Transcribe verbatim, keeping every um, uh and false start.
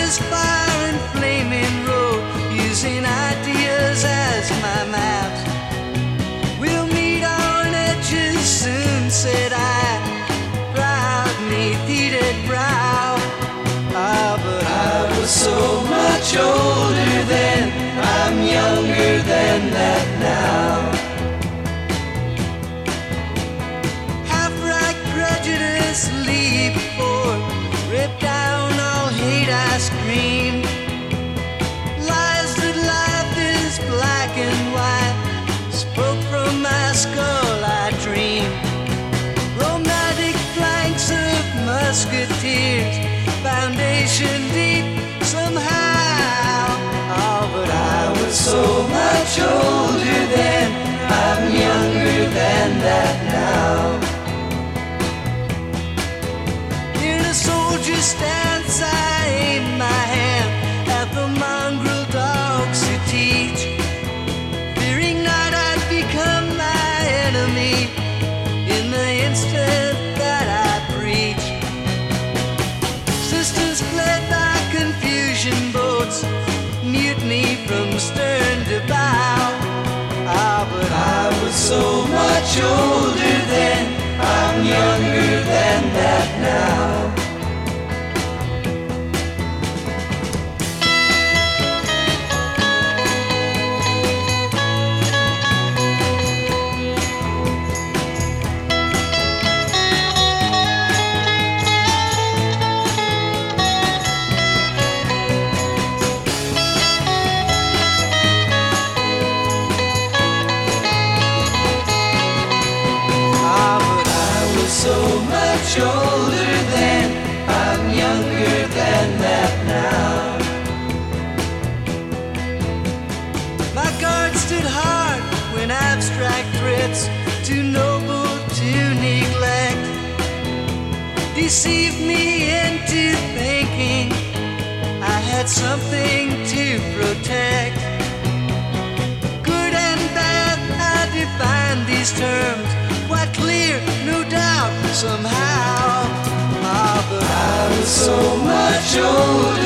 this fire and flaming road, using ideas as my maps. We'll meet on edges soon, said I, proud neath heated brow. Ah, but I was so much older then, I'm younger than that now. Half-right prejudice, leap forth, rip down all hate I scream. Lies that life is black and white, spoke from my skull I dream. Romantic flanks of musketeers, foundation deep somehow. Oh, but I was so much older then, I'm younger than that now. In a soldier's stance I aim my hand at the mongrel dogs who teach, fearing not I'd become my enemy in the instant that I preach. Sisters fled by confusion boats, mutiny from stern to bow. Ah, but I was so much older then, I'm younger than that now. So much older then, I'm younger than that now. My guard stood hard when abstract threats, too noble to neglect, deceived me into thinking I had something to protect. Good and bad, I define these terms quite clear, no doubt, somehow. Ah, but I was so much older